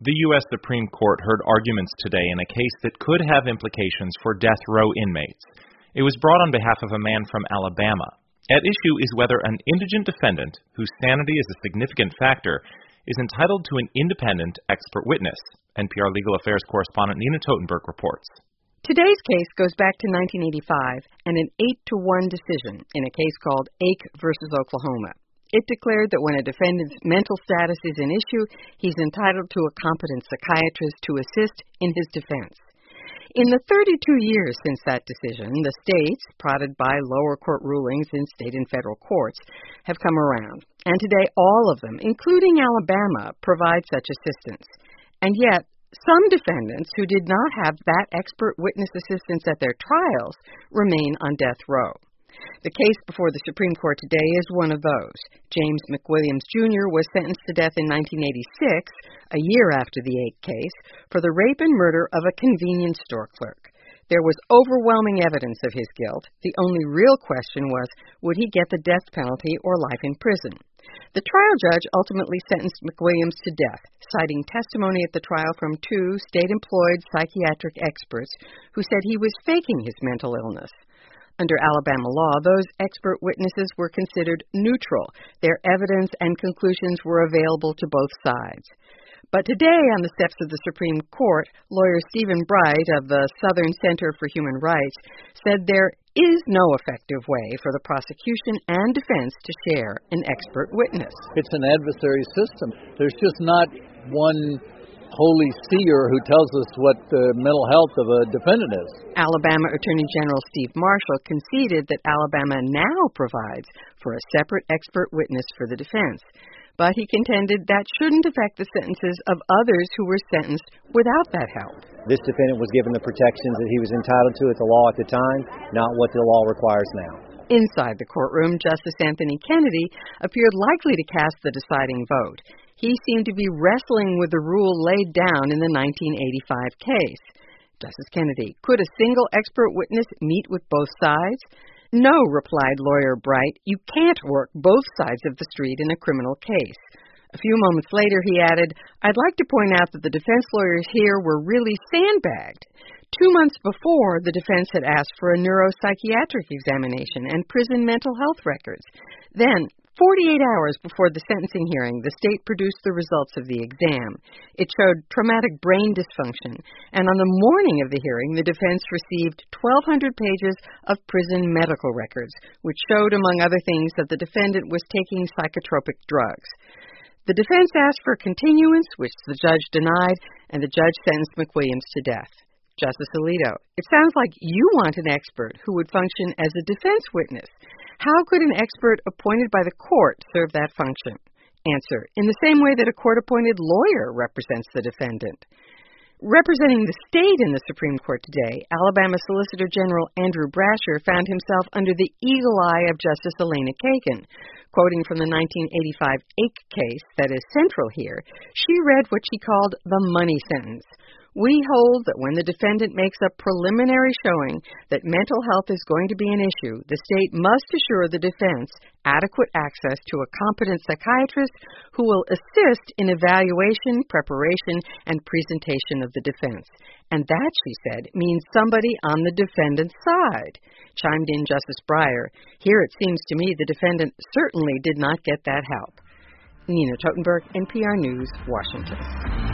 The U.S. Supreme Court heard arguments today in a case that could have implications for death row inmates. It was brought on behalf of a man from Alabama. At issue is whether an indigent defendant, whose sanity is a significant factor, is entitled to an independent expert witness. NPR Legal Affairs correspondent Nina Totenberg reports. Today's case goes back to 1985 and an 8-1 decision in a case called Ake versus Oklahoma. It declared that when a defendant's mental status is an issue, he's entitled to a competent psychiatrist to assist in his defense. In the 32 years since that decision, the states, prodded by lower court rulings in state and federal courts, have come around. And today all of them, including Alabama, provide such assistance. And yet, some defendants who did not have that expert witness assistance at their trials remain on death row. The case before the Supreme Court today is one of those. James McWilliams, Jr. was sentenced to death in 1986, a year after the Ake case, for the rape and murder of a convenience store clerk. There was overwhelming evidence of his guilt. The only real question was, would he get the death penalty or life in prison? The trial judge ultimately sentenced McWilliams to death, citing testimony at the trial from 2 state-employed psychiatric experts who said he was faking his mental illness. Under Alabama law, those expert witnesses were considered neutral. Their evidence and conclusions were available to both sides. But today, on the steps of the Supreme Court, lawyer Stephen Bright of the Southern Center for Human Rights said there is no effective way for the prosecution and defense to share an expert witness. It's an adversary system. There's just not one holy seer who tells us what the mental health of a defendant is. Alabama Attorney General Steve Marshall conceded that Alabama now provides for a separate expert witness for the defense. But he contended that shouldn't affect the sentences of others who were sentenced without that help. This defendant was given the protections that he was entitled to at the law at the time, not what the law requires now. Inside the courtroom, Justice Anthony Kennedy appeared likely to cast the deciding vote. He seemed to be wrestling with the rule laid down in the 1985 case. Justice Kennedy, could a single expert witness meet with both sides? No, replied lawyer Bright, you can't work both sides of the street in a criminal case. A few moments later, he added, I'd like to point out that the defense lawyers here were really sandbagged. 2 months before, the defense had asked for a neuropsychiatric examination and prison mental health records. Then, 48 hours before the sentencing hearing, the state produced the results of the exam. It showed traumatic brain dysfunction, and on the morning of the hearing, the defense received 1,200 pages of prison medical records, which showed, among other things, that the defendant was taking psychotropic drugs. The defense asked for continuance, which the judge denied, and the judge sentenced McWilliams to death. Justice Alito, it sounds like you want an expert who would function as a defense witness. How could an expert appointed by the court serve that function? Answer, in the same way that a court-appointed lawyer represents the defendant. Representing the state in the Supreme Court today, Alabama Solicitor General Andrew Brasher found himself under the eagle eye of Justice Elena Kagan. Quoting from the 1985 Ake case that is central here, she read what she called the money sentence. We hold that when the defendant makes a preliminary showing that mental health is going to be an issue, the state must assure the defense adequate access to a competent psychiatrist who will assist in evaluation, preparation, and presentation of the defense. And that, she said, means somebody on the defendant's side. Chimed in Justice Breyer. Here it seems to me the defendant certainly did not get that help. Nina Totenberg, NPR News, Washington.